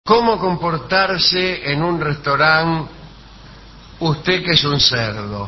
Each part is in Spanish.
¿Cómo comportarse en un restaurante usted que es un cerdo?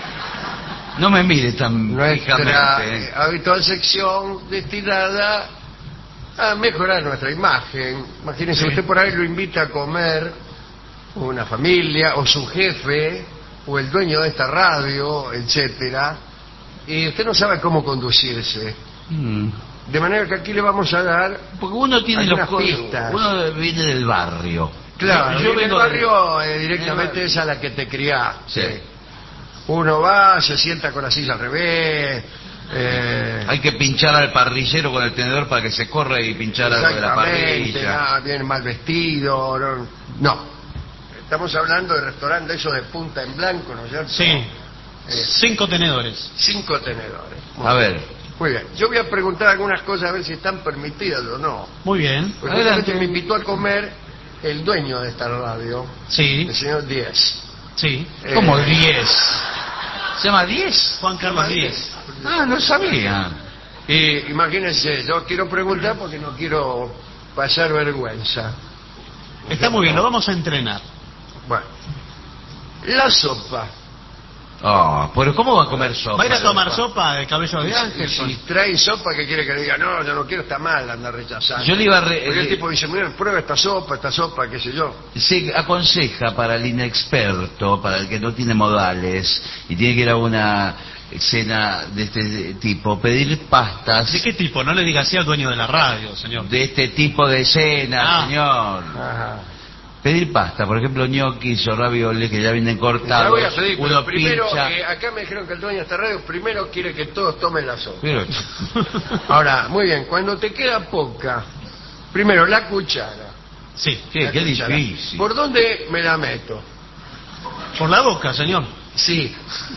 No me mire tan Nuestra fijamente. habitual sección destinada a mejorar nuestra imagen. Imagínese, usted por ahí lo invita a comer una familia o su jefe o el dueño de esta radio, etcétera, y usted no sabe cómo conducirse. De manera que aquí le vamos a dar Porque uno tiene algunas los pistas. uno viene del barrio. Claro, yo en el vengo barrio del- directamente es a la que te criaste. Sí. Uno va, se sienta con la silla al revés. Hay que pinchar al parrillero con el tenedor para que se corra y pinchar algo de la Exactamente, parrilla. bien mal vestido. No. Estamos hablando de restaurantes esos de punta en blanco, ¿no es cierto? Sí. 5 tenedores. 5 tenedores. A ver. Muy bien. Yo voy a preguntar algunas cosas a ver si están permitidas o no. Muy bien. Porque Adelante. justamente me invitó a comer el dueño de esta radio, Sí, el señor Díez. sí. ¿Cómo 10? ¿Se llama 10? Juan Carlos Díez. Ah, no sabía. Y imagínense, yo quiero preguntar porque no quiero pasar vergüenza. Está muy bien, lo vamos a entrenar. Bueno, la sopa. Ah, pero ¿cómo va a comer sopa? ¿Va a ir a tomar sopa de cabello de ángel? Si trae sopa, ¿qué quiere que le diga? No, yo no quiero, está mal, anda rechazando. Yo le iba a Porque el tipo dice, mira, prueba esta sopa, qué sé yo. Se aconseja para el inexperto, para el que no tiene modales y tiene que ir a una cena de este tipo, pedir pastas ¿De qué tipo? No le diga así al dueño de la radio, señor. de este tipo de cena, Ah. señor. Ajá. Pedir pasta, por ejemplo, ñoquis o ravioles que ya vienen Ya cortados. voy a pedir, pero Uno primero, pincha. acá me dijeron que el dueño de esta radio primero quiere que todos tomen la sopa. Pero- Ahora, muy bien, cuando te queda poca, primero la cuchara. Sí. Sí, La qué cuchara. difícil. ¿Por dónde me la meto? Por la boca, señor. Sí.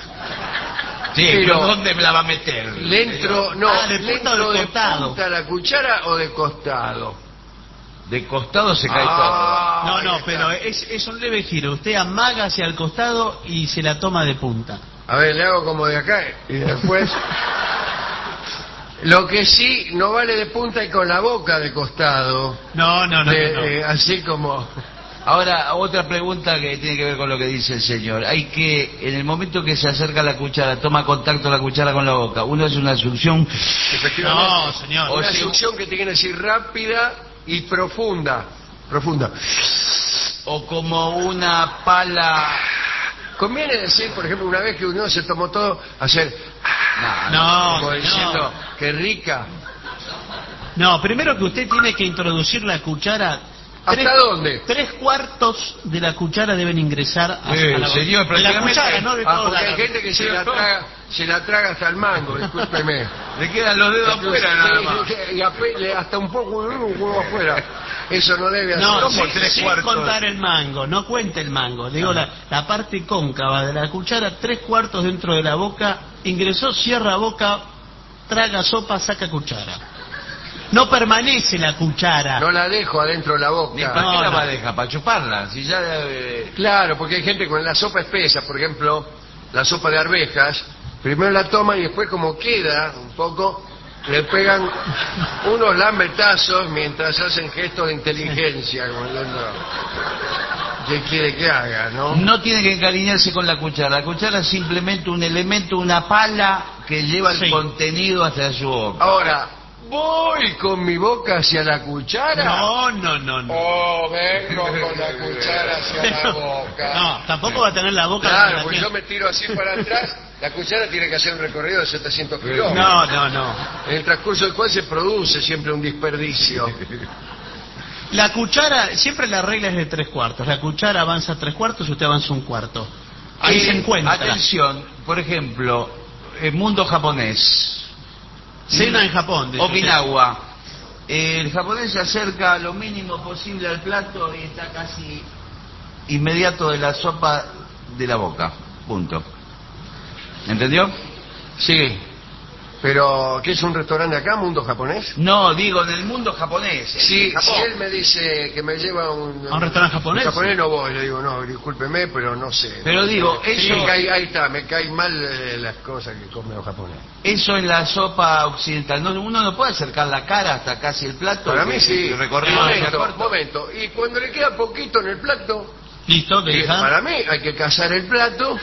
Sí, Pero- pero ¿dónde me la va a meter? ¿Le entro, no, Ah, de le punta o entro de de costado? punta la cuchara o de costado? De costado se cae Ah, No, ahí no, está. pero es un leve giro. Usted amaga hacia el costado y se la toma de punta. A ver, le hago como de acá y después... Lo que sí, no vale de punta y con la boca de costado. No, no, no. no. Así como... todo. Ahora, otra pregunta que tiene que ver con lo que dice el señor. Hay que, en el momento que se acerca la cuchara, toma contacto la cuchara con la boca, uno hace una succión. Efectivamente. No, señor. Una O si- succión que tiene que ser rápida y profunda. Profunda. O como una pala. Conviene decir, por ejemplo, una vez que uno se tomó todo, hacer... No, como señor. diciendo, qué rica. No, primero que usted tiene que introducir la cuchara. ¿Hasta dónde? 3/4 de la cuchara deben ingresar a la señor, de la prácticamente- cuchara, no de toda Porque hay la... gente que se la traga hasta el mango, discúlpeme. Le quedan los dedos afuera nada más. Y hasta un poco de un huevo afuera. Eso no debe hacer. No, ¿Cómo sin, tres sin cuartos? contar el mango, no cuente el mango. Digo, la parte cóncava de la cuchara, 3/4 dentro de la boca, ingresó, cierra boca, traga sopa, saca cuchara. No permanece la cuchara. No la dejo adentro de la Ni para boca. qué No, la no. va a dejar, para chuparla. Si ya Claro, porque hay gente con la sopa espesa, por ejemplo, la sopa de arvejas, primero la toman y después como queda un poco, le pegan unos lambetazos mientras hacen gestos de inteligencia, como diciendo, ¿qué quiere que haga, no? no tiene que encariñarse con la cuchara. La cuchara es simplemente un elemento, una pala que lleva el Sí. contenido hacia su boca. Ahora, ¿voy con mi boca hacia la cuchara? No, no, no, no. Oh, vengo con la cuchara hacia la boca. No, tampoco va a tener la boca... Claro, como la porque tiene. yo me tiro así para atrás, la cuchara tiene que hacer un recorrido de 700 kilómetros. No, no, no. En el transcurso del cual se produce siempre un desperdicio. La cuchara, siempre la regla es de 3/4. La cuchara avanza 3/4, usted avanza 1/4. Ahí se encuentra. Atención, por ejemplo, el mundo japonés. Cena en Japón. dice usted. Okinawa. El japonés se acerca lo mínimo posible al plato y está casi inmediato de la sopa de la boca. Punto. ¿Entendió? Sí. Pero, ¿qué es un restaurante acá, Mundo Japonés? No, digo, en el mundo japonés. Sí, en si Japón. él me dice que me lleva ¿A un restaurante japonés? un japonés no voy, le digo, no, discúlpeme, pero no sé. Pero digo, Sí, eso, ahí está, me caen mal las cosas que comen los japoneses. eso en la sopa occidental, no, uno no puede acercar la cara hasta casi el plato. Para y- mí sí. y recorrido hacia corto. Momento. Y cuando le queda poquito en el plato, Listo, deja. para mí hay que cazar el plato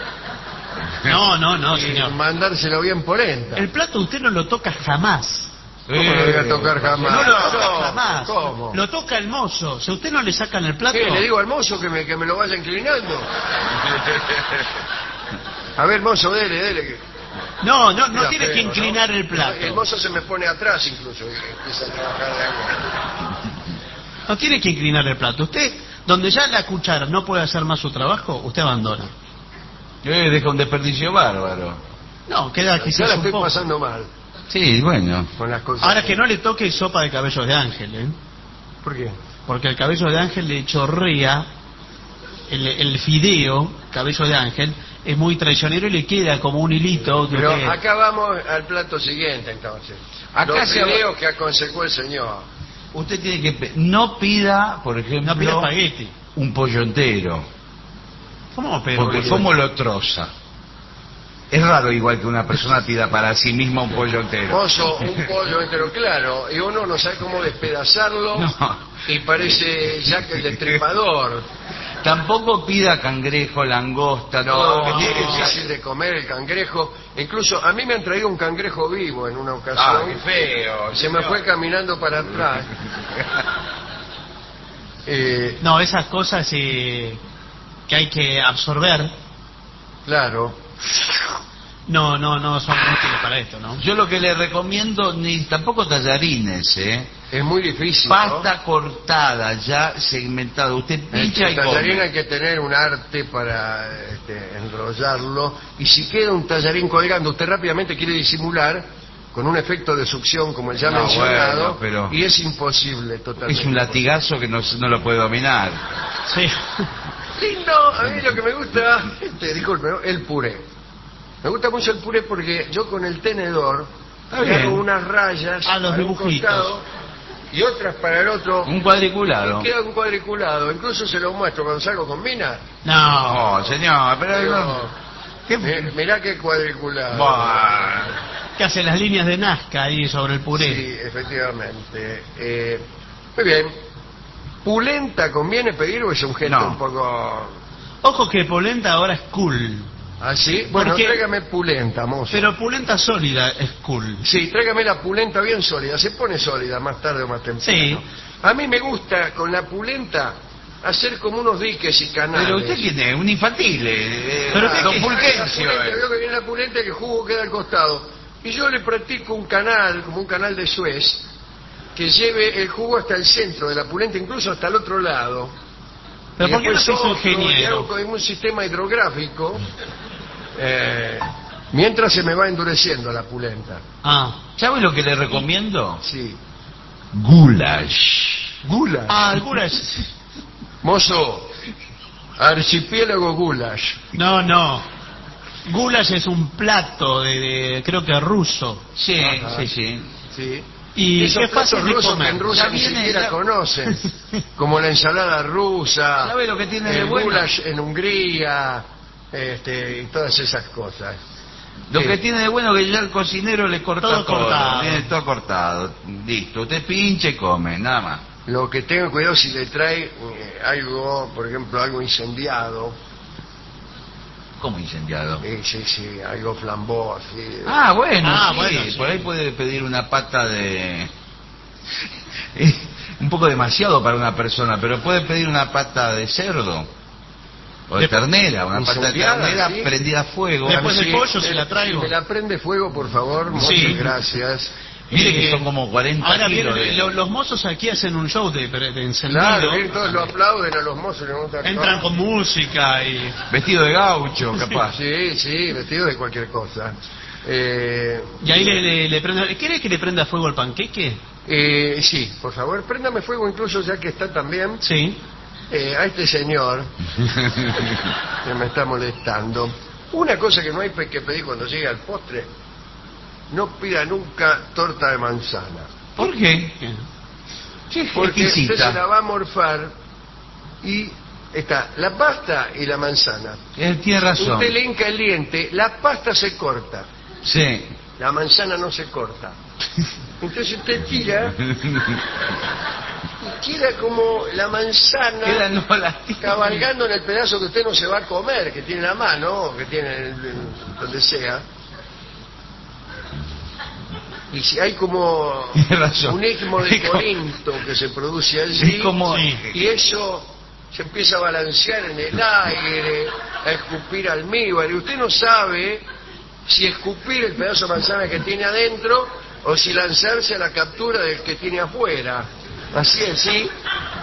No, y señor. mandárselo bien polenta. El plato usted no lo toca jamás. ¿Cómo lo voy a tocar jamás? No lo toca jamás. ¿Cómo? Lo toca el mozo. Si usted no le sacan el plato... ¿Qué? ¿Le digo al mozo que me lo vaya inclinando? A ver, mozo, dele. No Mira, tiene feo, que inclinar ¿no? el plato. El mozo se me pone atrás incluso y empieza a trabajar de agua. No tiene que inclinar el plato. Usted, donde ya la cuchara no puede hacer más su trabajo, usted abandona. Deja un desperdicio bárbaro. No, queda Ya quizás la un estoy poco. pasando mal Sí, bueno. con las cosas. Ahora que no le toque sopa de cabellos de ángel, ¿eh? ¿Por qué? Porque el cabello de ángel le chorrea, el fideo, cabello de ángel, es muy traicionero y le queda como un hilito. que Pero usted- acá vamos al plato siguiente entonces. Acá Los se- videos que aconsejó el señor. Usted tiene que... No pida, por ejemplo, No pida espagueti. un pollo entero. ¿Cómo pero? Porque ¿cómo lo troza? Es raro igual que una persona pida para sí misma un pollo entero. Mozo, un pollo entero, claro, y uno no sabe cómo despedazarlo No. y parece Jack el Destripador. Tampoco pida cangrejo, langosta, todo lo que No, tiene es que ser- difícil de comer el cangrejo. Incluso a mí me han traído un cangrejo vivo en una Ah, ocasión. qué feo. Se me fue caminando para atrás. No, esas cosas que hay que absorber, Claro. no son útiles para esto, ¿no? Yo lo que le recomiendo, ni tampoco tallarines, Es muy difícil, ¿no? pasta cortada, ya segmentada. Usted pincha El y tallarín come. hay que tener un arte para enrollarlo. Y si queda un tallarín colgando, usted rápidamente quiere disimular con un efecto de succión como el ya No, mencionado, bueno, pero- y es imposible totalmente. Es un latigazo que no lo puede dominar. Sí. Lindo, a mí lo que me gusta, disculpe, ¿no? El puré. Me gusta mucho el puré porque yo con el tenedor Está le bien. hago unas rayas A los para un dibujitos. costado y otras para el otro. Un cuadriculado. Y queda un cuadriculado. Incluso se lo muestro cuando salgo con Mina. No. Oh, señor, pero Digo, no. ¿Qué? Mirá qué cuadriculado. Buah. Que hace las líneas de Nazca ahí sobre el puré. Sí, efectivamente. Muy bien. ¿Pulenta conviene pedir o es un gesto No. un poco Ojo que polenta ahora es cool. así? Bueno, Porque- tráigame pulenta, mozo. Pero pulenta sólida es cool. Sí, tráigame la pulenta bien sólida. Se pone sólida más tarde o más temprano. Sí. A mí me gusta con la pulenta hacer como unos diques y canales. Pero usted tiene un infantil, Pero usted don qué- Fulgencio. Veo que viene la pulenta y que el jugo queda al costado. Y yo le practico un canal, como un canal de Suez, que lleve el jugo hasta el centro de la pulenta, incluso hasta el otro lado. Pero Y ¿por qué no después se hizo otro, y hago ingeniero? con un sistema hidrográfico, mientras se me va endureciendo la pulenta. Ah. ¿Sabe lo que le recomiendo? Sí. Goulash. Goulash. Ah, el goulash. Mozo, archipiélago goulash. No. Goulash es un plato creo que ruso. Sí, Ajá. sí. Sí. Y Esos qué fácil platos de rusos comer. que en Rusia Ya ni viene, siquiera ya- conocen, como la ensalada rusa, ¿Sabe lo que tiene de el bueno? goulash en Hungría, y todas esas cosas. Lo Sí. que tiene de bueno que ya el cocinero le corta Todo todo. cortado. Viene todo cortado. Listo. Usted pincha y come, nada más. Lo que tengo cuidado si le trae algo, por ejemplo, algo incendiado, ¿Cómo incendiado? sí, algo flambó, así. Ah, bueno, Ah, sí. bueno, sí. Por ahí puede pedir una pata de... Un poco demasiado para una persona, pero puede pedir una pata de cerdo. O de ternera, una pata de Incendiada, ternera ¿sí? prendida a fuego. Después del Sí, pollo se la traigo. Si me la prende fuego, por favor, muchas Sí. gracias. Mire que son como 40 Ahora kilos vienen, de... los mozos aquí hacen un show de encendido. Claro, bien, todos lo aplauden a los mozos. les gusta Entran actuar. con música y... Vestido de gaucho, capaz. Sí, vestido de cualquier cosa. Y ahí le prende... ¿Quiere que le prenda fuego al panqueque? Sí, por favor, préndame fuego incluso ya que está también Sí. a este señor que me está molestando. Una cosa que no hay que pedir cuando llegue al postre no pida nunca torta de manzana. ¿Por qué? Sí, Porque usted se la exquisita. va a morfar y está la pasta y la manzana. Tiene razón. Usted le hinca el diente, la pasta se corta, Sí. la manzana no se corta. Entonces usted tira y queda como la manzana Queda no la cabalgando en el pedazo que usted no se va a comer, que tiene en la mano, que tiene donde sea. Y si hay como Tiene razón. un istmo de Es como- Corinto que se produce allí, Es como... y eso se empieza a balancear en el aire, a escupir almíbar, y usted no sabe si escupir el pedazo de manzana que tiene adentro o si lanzarse a la captura del que tiene afuera. Así es, sí.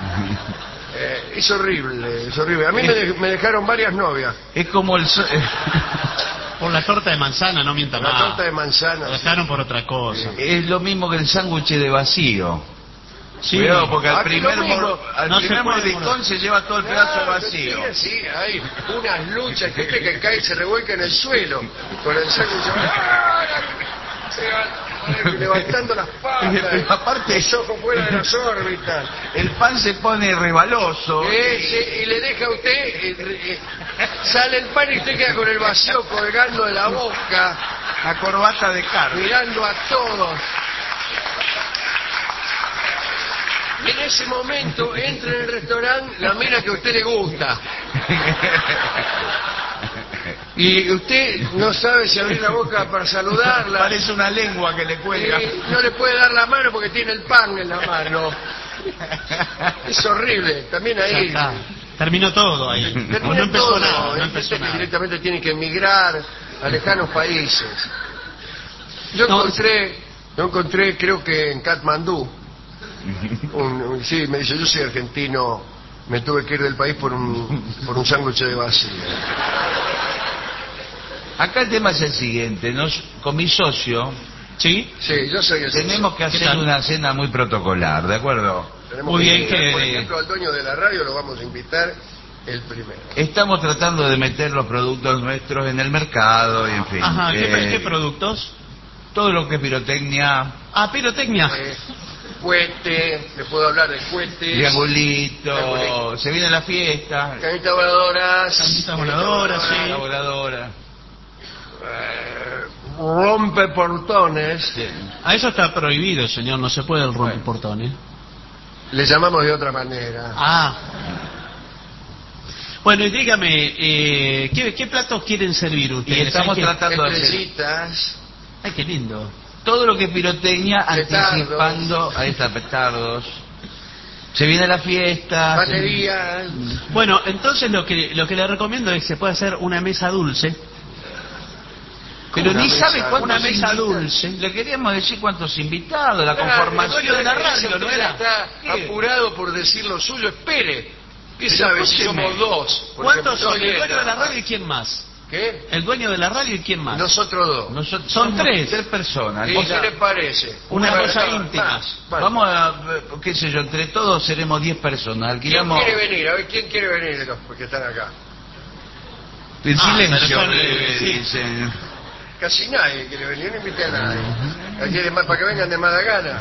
Es horrible, es horrible. A mí me dejaron varias novias. Es como el... Por la torta de manzana, no mienta La más. torta de manzana. Lo dejaron por otra cosa. Es lo mismo que el sándwich de vacío. Sí. Cuidado, porque al Aquí primer, lo mismo. No se primer puede mordicón morir. se lleva todo el pedazo Claro, vacío. Sí, hay unas luchas, gente que cae y se revuelca en el suelo con el sándwich. ¡Ah! Se va levantando las patas, Pero aparte- los ojos fuera de las órbitas. El pan se pone rebaloso. Y le deja a usted, sale el pan y usted queda con el vacío colgando de la boca, La corbata de carne. mirando a todos. Y en ese momento entra en el restaurante la mina que a usted le gusta. Y usted no sabe si abrir la boca para saludarla. Parece una lengua que le cuelga. Y no le puede dar la mano porque tiene el pan en la mano. Es horrible. También Ya ahí. está. Terminó todo ahí. Termina No empezó todo. nada. No Hay empezó gente que nada. directamente tiene que emigrar a lejanos países. Yo No, encontré, creo que en Katmandú, sí, me dice, yo soy argentino, me tuve que ir del país por un sándwich de vacío. Acá el tema es el siguiente. Con mi socio ¿Sí? Sí, yo soy el tenemos que ¿Qué hacer tal? una cena muy protocolar, ¿de acuerdo? Tenemos Muy que bien invitar, que- por ejemplo, al dueño de la radio lo vamos a invitar el primero. Estamos tratando de meter los productos nuestros en el mercado y en fin. Ajá, ¿qué productos? Todo lo que es pirotecnia, Ah, pirotecnia. Cohete, le puedo hablar de cohetes, triangulito, Triangulito. se viene la fiesta, canitas voladoras, Canitas voladoras, sí. la voladora. rompe portones, A eso está prohibido, señor. No se puede el rompeportones. le llamamos de otra manera. Ah. Bueno, y dígame, ¿qué platos quieren servir Y ustedes? estamos Hay que- tratando de hacer Estrellitas, Ay, qué lindo. todo lo que es pirotecnia, Petardos. anticipando, ahí está, petardos. Se viene la fiesta. baterías. Bueno, entonces lo que le recomiendo es que se puede hacer una mesa dulce. Pero Una ni mesa- sabe cuántos una mesa invitados. dulce. Le queríamos decir cuántos invitados, la El dueño conformación de la radio radio, ¿no era? está ¿Qué? apurado por decir lo suyo. Espere. ¿Qué Pero sabe si escúcheme. somos dos? Por ¿Cuántos ejemplo, son? no ¿El dueño de la llega. radio y quién más? ¿Qué? El dueño de la radio y quién más. Nosotros dos. Nosotros Son somos tres. tres personas. ¿Y O qué sea, le parece? Una cosa Más, íntima. más. vamos a, qué sé yo, entre todos seremos 10 personas. ¿Quién Alquilamos quiere venir? A ver, ¿quién quiere venir de los que están acá? en silencio, pero son, sí. dicen. Casi nadie quiere venir, no invité a nadie. ¿Quiere más para que vengan de Madagascar?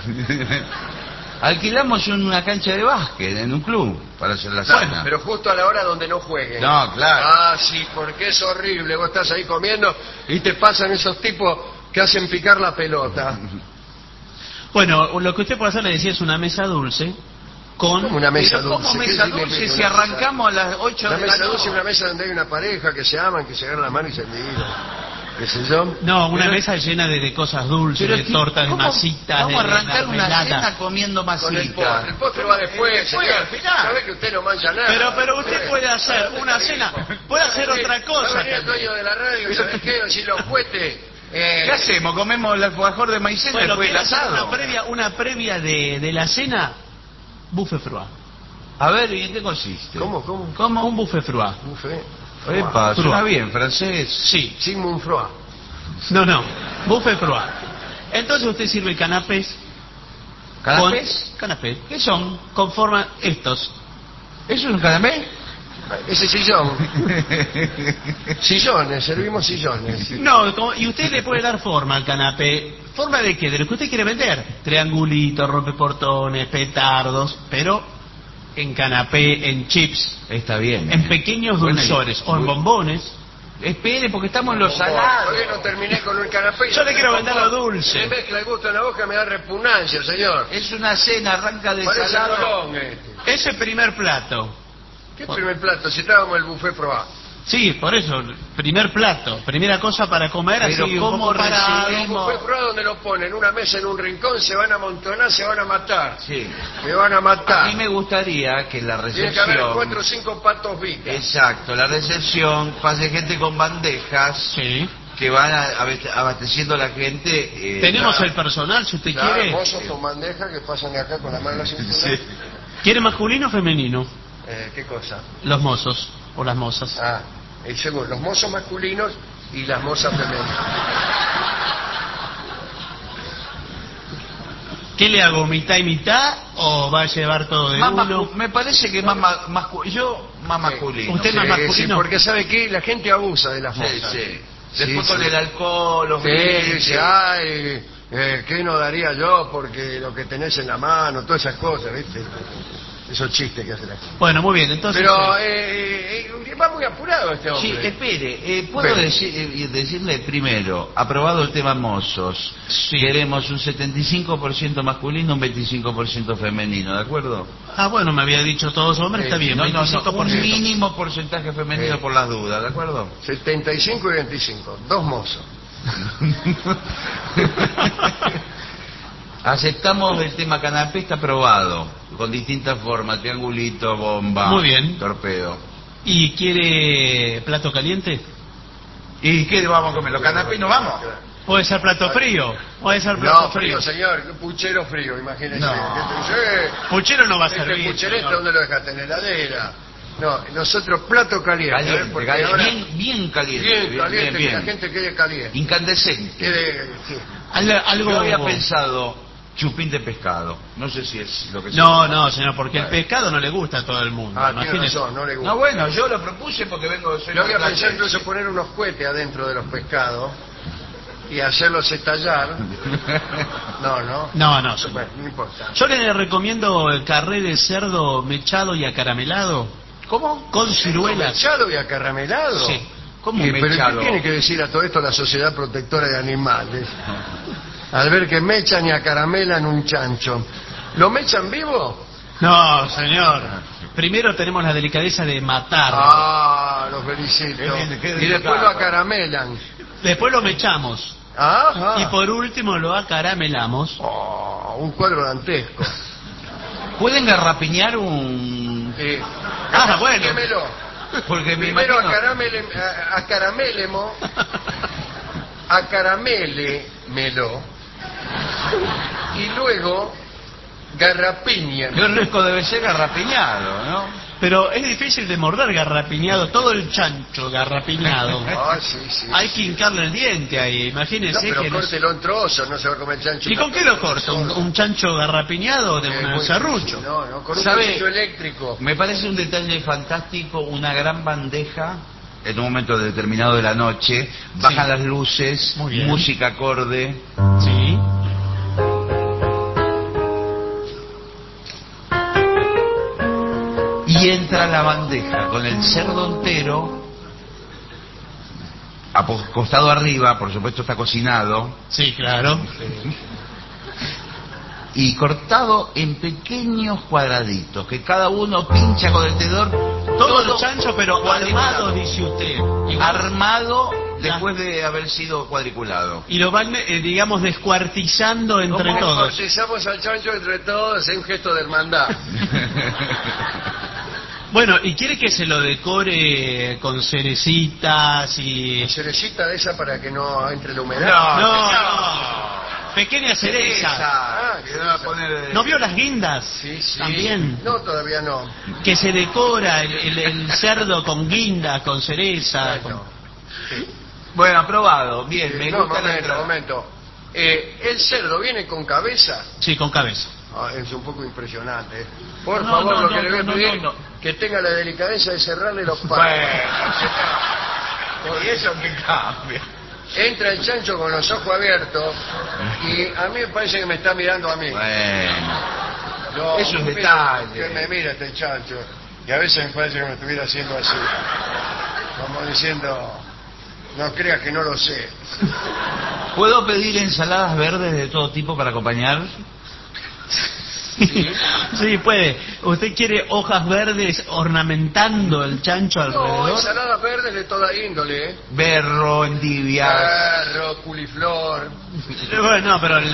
Alquilamos una cancha de básquet en un club para hacer la cena. Pero justo a la hora donde no jueguen. No, claro. Ah, sí, porque es horrible. Vos estás ahí comiendo y te pasan esos tipos que hacen picar la pelota. Bueno, lo que usted puede hacer, le decía, es una mesa dulce con... Como una mesa Pero ¿cómo dulce. mesa ¿Qué dulce significa si una mesa? arrancamos a las 8 Una de la mesa dulce noche? es una mesa donde hay una pareja que se aman, que se agarran la mano y se miran. ¿Qué sé yo? No, una Pero- mesa llena de cosas dulces, de ¿qué- tortas, de cómo masitas, vamos a de arrancar una mermeladas. cena comiendo Con el postre. masita. El postre va después, Después, señor. al final. Sabe que usted no mancha nada. Pero usted puede hacer una cena, puede hacer otra cosa Va a venir el también. dueño de la radio, ¿sabes qué? Si los cohetes... ¿Qué hacemos? ¿Comemos el alfajor de maicena Bueno, después del quiere hacer asado? una previa de la cena, buffet froid. A ver, ¿y en qué consiste? ¿Cómo? ¿Cómo? Un buffet froid. Buffet. Epa, Froid. suena bien, francés. Sí. Sigmund Freud. No, buffet froid. Entonces usted sirve canapés. ¿Canapés? Canapés. ¿Qué son? Con forma estos. ¿Eso es un canapé? Ese sillón. Sillones, servimos sillones. No, y usted le puede dar forma al canapé. ¿Forma de qué? De lo que usted quiere vender. Triangulitos, rompeportones, petardos, pero en canapé, en chips, Está bien. en pequeños Bueno, dulzores o en bombones. Espere, porque estamos en los salados. Todavía no terminé con un canapé. Yo le quiero vender lo Se dulce. mezcla el gusto en la boca, me da repugnancia, señor. Es una cena, arranca de Parece salado. Colón, este. Ese primer plato. ¿Qué primer plato? Si estábamos en el buffet probado. Sí, por eso, primer plato, primera cosa para comer, Pero así un ¿cómo poco parado. El buffet probado donde lo ponen, una mesa en un rincón, se van a amontonar, se van a matar. Sí. Se van a A matar. mí me gustaría que la Tiene que haber recepción... 4 o 5 patos vicas. Exacto, la recepción pase gente con bandejas Sí. que van abasteciendo a la gente. Tenemos el personal, si usted Claro, quiere. mozos con bandeja que pasan acá con la mano en la cintura. Sí. ¿Quiere masculino o femenino? ¿Qué cosa? Los mozos o las mozas. Ah, según los mozos masculinos y las mozas femeninas. ¿Qué le hago, mitad y mitad o va a llevar todo de Más uno? me parece que más yo más masculino. ¿Usted más masculino? Sí, porque sabe que la gente abusa de las Sí, mozas. sí. Después Sí, con sí. el alcohol, los Sí, brillantes. dice, ay, ¿qué no daría yo porque lo que tenés en la mano, todas esas cosas, ¿viste? Esos chistes que hace la gente. Bueno, muy bien, entonces... Pero va muy apurado este Sí, hombre. espere, ¿puedo Espere. decirle primero, aprobado el tema mozos, Sí. queremos un 75% masculino, un 25% femenino, ¿de acuerdo? Ah, bueno, me había dicho todos hombres, está bien, No, 25%. un mínimo porcentaje femenino Sí. por las dudas, ¿de acuerdo? 75 y 25, 2 mozos. Aceptamos el tema canapé, está aprobado, con distintas formas, triangulito, bomba, Muy bien. torpedo. ¿Y quiere plato caliente? ¿Y qué vamos a comer? ¿Los canapés no vamos? Puede ser plato frío, puede ser plato No, frío, señor, puchero frío, imagínese. No. Puchero no va a Este servir. pucherete, señor. ¿dónde lo dejaste? ¿En la heladera? No, nosotros plato caliente. Caliente, porque caliente, ahora- bien caliente. bien caliente, bien. que la gente quede caliente. Incandescente. Sí. Algo... Yo había pensado chupín de pescado. No sé si es lo que No, no, señor, porque el pescado no le gusta a todo el mundo. Ah, tiene imagínese. razón, no le gusta. No, bueno, yo lo propuse porque vengo de Yo había pensado incluso poner unos cohetes adentro de los pescados y hacerlos estallar. No, no. No, no, señor. Bueno, no importa. Yo le recomiendo el carré de cerdo mechado y acaramelado. ¿Cómo? Con ciruelas. ¿Mechado y acaramelado? Sí. ¿Cómo ¿Pero qué mechado? tiene que decir a todo esto la Sociedad Protectora de Animales? Al ver que mechan y acaramelan un chancho. ¿Lo mechan vivo? No, señor. Primero tenemos la delicadeza de matarlo. Ah, lo felicito. Qué Y delicado. después lo acaramelan. Después lo mechamos. Ajá. Y por último lo acaramelamos. Oh, un cuadro dantesco. ¿Pueden garrapiñar un...? Sí. Ah, bueno. Dímelo. Porque me Primero imagino... acaramélemelo y luego garrapiña. Qué rico debe ser garrapiñado, ¿no? Pero es difícil de morder garrapiñado, todo el chancho garrapiñado. Ah, sí, sí. Hay que hincarle el diente ahí, No, imagínese pero que... no- córtelo en trozos, no se va a comer chancho. ¿Y con qué lo corta? ¿Un chancho garrapiñado de un muy serrucho? difícil. No, con un ¿Sabe? cuchillo eléctrico. Me parece un detalle fantástico, una gran bandeja, en un momento determinado de la noche, bajan las luces, Muy bien. música acorde, Sí. y entra la bandeja con el cerdo entero, acostado arriba, por supuesto está cocinado, Sí, claro. y cortado en pequeños cuadraditos, que cada uno pincha con el tenedor, Todo el chancho, pero cuadriculado. armado, dice usted. Armado después de haber sido cuadriculado. Y lo van, digamos, descuartizando entre ¿Cómo? todos. Cortizamos al chancho entre todos, es un gesto de hermandad. Bueno, ¿y quiere que se lo decore con cerecitas y...? Cerecita de esa para que no entre la humedad. No. Pequeñas cerezas. Ah, Que va a poner, ¿No vio las guindas? Sí, sí. También. No, todavía no. Que se decora el cerdo con guindas, con cereza. Bueno. Bueno, aprobado. Bien, me No, gusta la momento, entrada. momento. El cerdo viene con cabeza. Sí, con cabeza. Ah, es un poco impresionante. Por No, favor, no, lo no, que le voy a no, pedir no, no. que tenga la delicadeza de cerrarle los pasos. Bueno, ¿y eso qué cambia? Entra el chancho con los ojos abiertos y a mí me parece que me está mirando a mí. Bueno, No, es un mira, detalle. que me mira este chancho. Y a veces me parece que me estuviera haciendo así. Como diciendo, no creas que no lo sé. ¿puedo pedir ensaladas verdes de todo tipo para acompañar? Sí, puede. ¿Usted quiere hojas verdes ornamentando el chancho No, alrededor? ensaladas verdes de toda índole. Berro, endivias. Carro, culiflor. Bueno, no, pero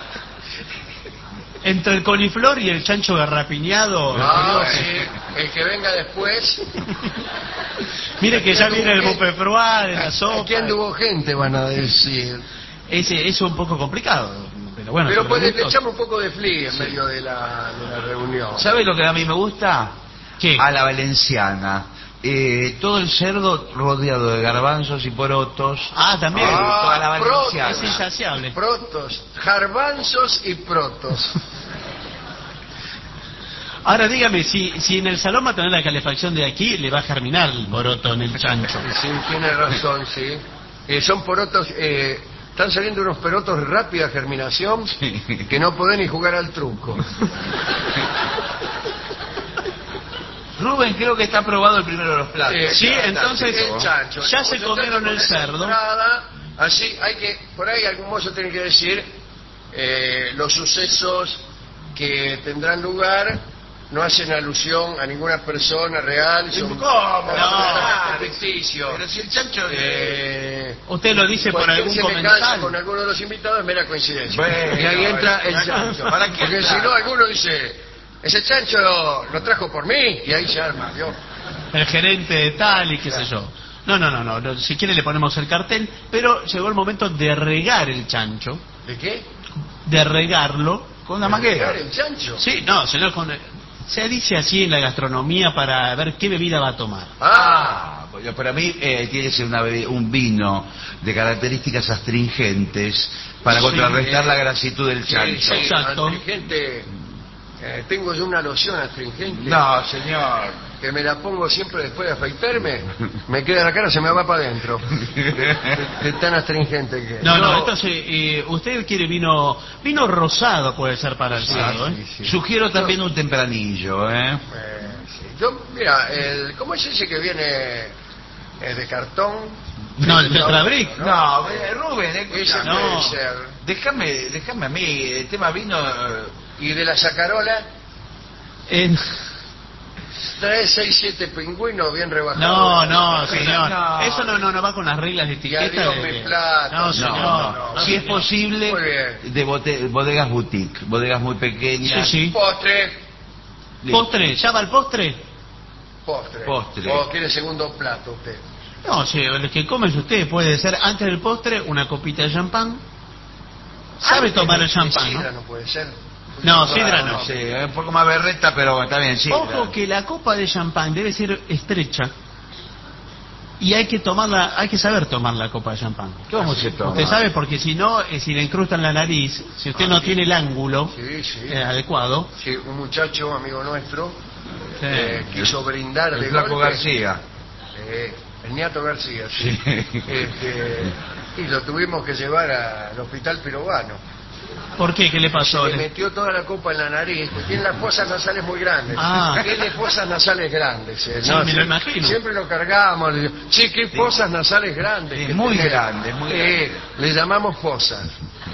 entre el coliflor y el chancho garrapiñado... Sí, el que venga después. Mire que ya viene el bopefroid de la sopa. Aquí anduvo gente, van a decir. Ese es un poco complicado. Pero bueno, Pero sobre pues, le gustos. echamos un poco de fli en medio de la reunión. ¿Sabe lo que a mí me gusta? ¿Qué? A la valenciana. Todo el cerdo rodeado de garbanzos y porotos. Ah, también. Toda la protos. valenciana. Es insaciable. Protos, garbanzos y protos. Ahora dígame, si en el salón va a tener la calefacción de aquí, le va a germinar el poroto en el chancho. Sí, tiene razón, sí. Son porotos, están saliendo unos porotos de rápida germinación que no podés ni jugar al truco. Rubén, creo que está aprobado el primero de los platos. Sí, entonces El chancho. ya se Entonces, comieron el esa cerdo. entrada, así hay que, por ahí algún mozo tiene que decir los sucesos que tendrán lugar no hacen alusión a ninguna persona real, son No. ficticio. Pero si el chancho... Usted lo dice por Cualquier algún semejanza comensal. con alguno de los invitados es mera coincidencia. Bueno, y ahí entra el chancho. ¿Para qué Porque entrar? si no, alguno dice, ese chancho lo trajo por mí, y ahí se arma, ¿vio? El gerente de tal y qué sé yo. No. Si quiere le ponemos el cartel, pero llegó el momento de regar el chancho, ¿De qué? de regarlo. Con una manguera. ¿El chancho? Sí, no, señor, se dice así en la gastronomía para ver qué bebida va a tomar. Pues para mí tiene que ser un vino de características astringentes para Sí, contrarrestar la grasitud del chancho. Sí, Exacto. astringente. Tengo yo una loción astringente. No, señor. Que me la pongo siempre después de afeitarme. Me queda la cara, se me va para adentro. De tan astringente que es. No, entonces, usted quiere vino rosado, puede ser para el sábado, ¿eh? Sí. Sugiero también un tempranillo, ¿eh? Sí. Yo, mira, ¿cómo es ese que viene de cartón? No, el Tetrabric. No, Rubén, Ese escúchame. puede no. ser. Déjame a mí, el tema vino... Y de la sacarola, En- trae 6, 7 pingüinos bien rebajados. No, señor. No. Eso no va con las reglas de etiqueta. adiós mi plata. No, señor. No, si es posible, Muy bien. de bodegas boutique, bodegas muy pequeñas. Sí. Postre. Listo. ¿Postre? ¿Ya va el postre? Postre. ¿O quiere segundo plato usted? No, sí, el que come es usted. Puede ser antes del postre una copita de champán. ¿Sabe tomar el champán, Sidra no? no puede ser. No, sidra no. Sí, un poco más berreta, pero está bien, sí. Ojo que la copa de champán debe ser estrecha y hay que saber tomar la copa de champán. ¿Cómo se toma? Usted sabe, porque si no, si le incrustan la nariz, si usted no tiene el ángulo Sí. adecuado. Sí, un muchacho, amigo nuestro, Sí. quiso brindar El de flaco golpe. García. El Niato García, sí. Sí. Y lo tuvimos que llevar al hospital pirobano. ¿Por qué? ¿Qué le pasó? Se le metió toda la copa en la nariz, porque tiene las fosas nasales muy grandes. Ah. Tiene fosas nasales grandes. Sí, me lo imagino. Siempre lo cargamos. Le digo, sí, qué fosas nasales grandes. Sí, que muy tiene". grandes, muy grandes. Le llamamos fosas.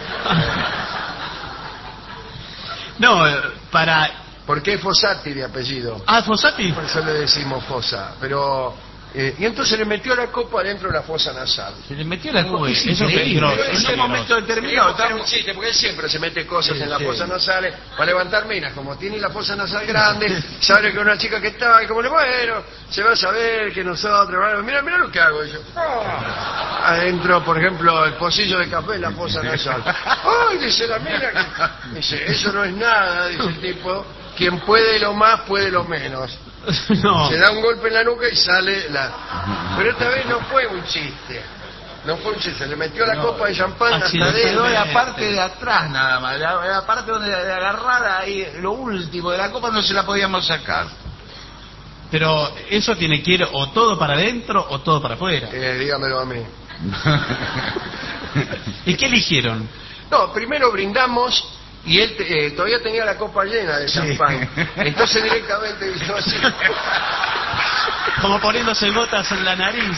No, para... Porque es Fossati de apellido. Ah, Fossati. Por eso le decimos fosa. Pero... y entonces le metió la copa dentro de la fosa nasal. Se le metió la copa. Uy, Es eso es increíble. peligroso, En eso un es momento determinado Era un chiste, porque él siempre se mete cosas en las Sí. fosas nasales para levantar minas. Como tiene la fosa nasal grande, sabe que una chica que está, y como le bueno, se va a saber que nosotros, bueno, mira lo que hago. Y yo, adentro, por ejemplo, el pocillo de café en la fosa nasal. ¡Ay! Dice la mina. Dice, eso no es nada, dice el tipo. Quien puede lo más, puede lo menos. No. Se da un golpe en la nuca y sale la... Pero esta vez no fue un chiste. No fue un chiste. Le metió la copa de champán hasta Accidentalmente. Quedó dentro. la parte de atrás nada más, la parte donde de agarrar ahí lo último de la copa no se la podíamos sacar. Pero eso tiene que ir o todo para adentro o todo para afuera. Dígamelo a mí. ¿Y qué eligieron? No, primero brindamos y él todavía tenía la copa llena de champán. Entonces directamente hizo así. Como poniéndose gotas en la nariz.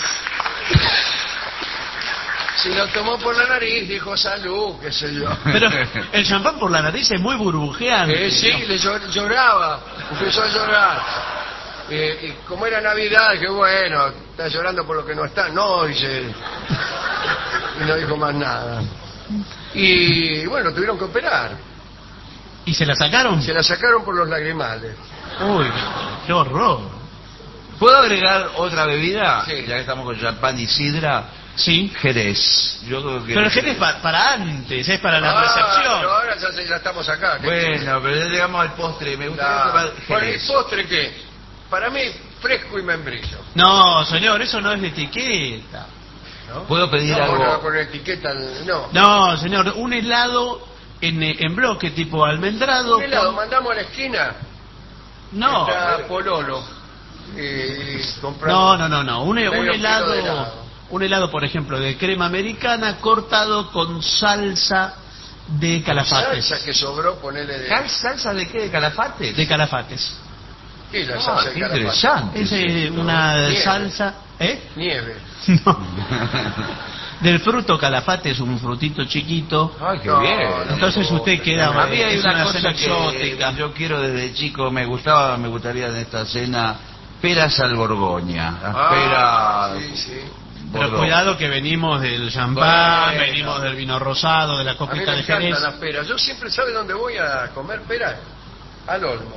Si lo tomó por la nariz, dijo salud, qué sé yo. Pero el champán por la nariz es muy burbujeante. Sí, le lloraba, empezó a llorar. Y como era Navidad, que bueno, está llorando por lo que no está. No, dice. Y no dijo más nada. Y bueno, tuvieron que operar. ¿Y se la sacaron? Se la sacaron por los lagrimales. Uy, qué horror. ¿Puedo agregar otra bebida? Sí. Ya que estamos con champán y sidra. Sí. Jerez. Yo creo que... Pero el Jerez para antes, es para la recepción. Pero ahora ya estamos acá. Bueno, pero ya llegamos al postre. Me gustaría tomar ¿Por el Jerez. postre qué? Para mí, fresco y membrillo. No, señor, eso no es de etiqueta. ¿No? ¿Puedo pedir No, algo? no, con etiqueta, no. No, señor, un helado en bloque tipo almendrado. ¿Qué lado? con- Mandamos a la esquina. No, Está Pololo. Y compramos no. Un medio kilo de helado. Un helado, por ejemplo, de crema americana cortado con salsa de calafates. salsa que sobró, ponele de... ¿Salsa de qué? ¿De calafate? De calafates. ¿Qué es la salsa de qué calafate? interesante. Es una Nieve. salsa... ¿Eh? Nieve. No. Del fruto calafate, es un frutito chiquito. Ay, qué No, bien. no. Entonces usted queda... A mí hay es una cena cosa que exótica. yo quiero desde chico, me gustaría en esta cena, peras al Borgoña. Las peras... Sí. Pero Bordeaux. cuidado que venimos del champán, Bueno. venimos del vino rosado, de la A mí copita me de Jerez. encantan las peras. Yo siempre, ¿sabe dónde voy a comer peras? Al Olmo.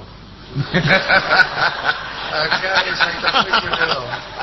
Acá en Santa Fe y Pueyrredón.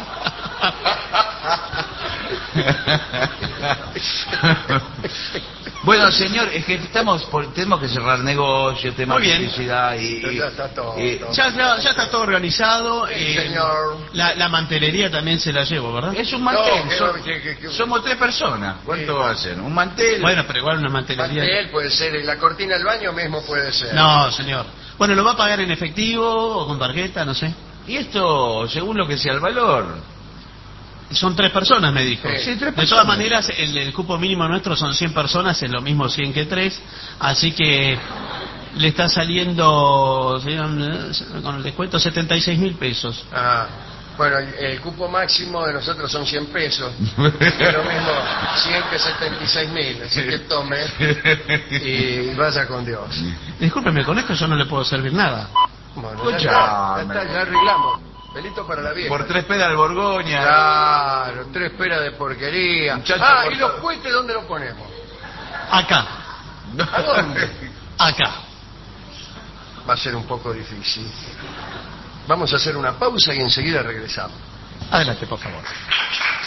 Bueno, señor, es que tenemos que cerrar negocio, temas Muy de bien. publicidad y... Ya está todo. Ya está todo organizado. Sí, señor. La mantelería también se la llevo, ¿verdad? Es un mantel, No, que- somos 3 personas. ¿Cuánto Sí. va a ser? Un mantel. Bueno, pero igual una mantelería. Mantel puede ser, la cortina del baño mismo puede ser. No, señor. Bueno, ¿lo va a pagar en efectivo o con tarjeta? No sé. Y esto, según lo que sea el valor. Son 3 personas, me dijo. Sí. Sí, 3 De personas. todas maneras, el cupo mínimo nuestro son 100 personas, es lo mismo 100 que 3, así que le está saliendo, señor, con el descuento, 76.000 pesos. Bueno, el cupo máximo de nosotros son 100 pesos. Es lo mismo 100 que 76.000. Así que tome y vaya con Dios. Discúlpeme, con esto yo no le puedo servir nada. Bueno, ya Escuchame. está, ya arreglamos. Pelito para la vieja. Por 3 peras al Borgoña. Claro, 3 peras de porquería. Muchacho, ¿Y por los favor. cohetes dónde los ponemos? Acá, ¿A dónde? acá. Va a ser un poco difícil. Vamos a hacer una pausa y enseguida regresamos. Adelante, por favor.